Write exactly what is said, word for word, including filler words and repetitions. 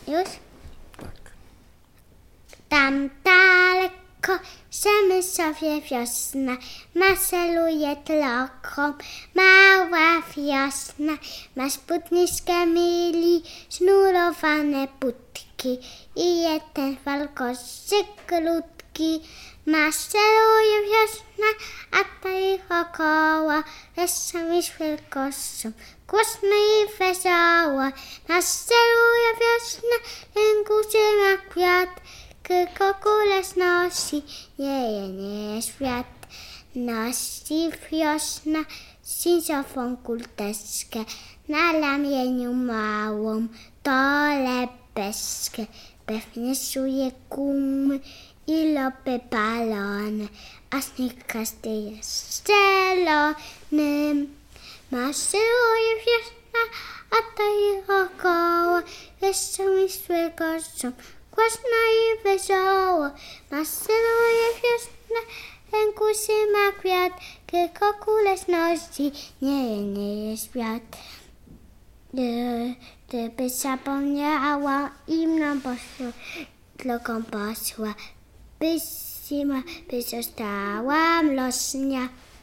Już? Tak. Tam daleko Przemysłowie wiosna maseluje tloką. Mała wiosna ma spódniczkę myli, sznurowane butki i jeden walkoszczyk krótki. Maseluje wiosna, a to ich około wesoło z wielkością, głośno i wesoło. Maseluje wiosna, ręku trzyma kwiat, tylko kule znosi, nie, nie świat. Nosi wiosna sinciową kurteczkę, na ramieniu małą torebeczkę. Pewnie czuje gumy i lopy balony, a śnieg każdy jest zielony. Maszeruje wiosna, a to ich około wesoło z wielkością, głośno i wesoło. Maszeruje wiosna, ręku trzyma kwiat, tylko kule znosi, nie, nie jest świat. Gdyby zapomniała i mną poszła, drogą poszła, by zima, by została mroczna.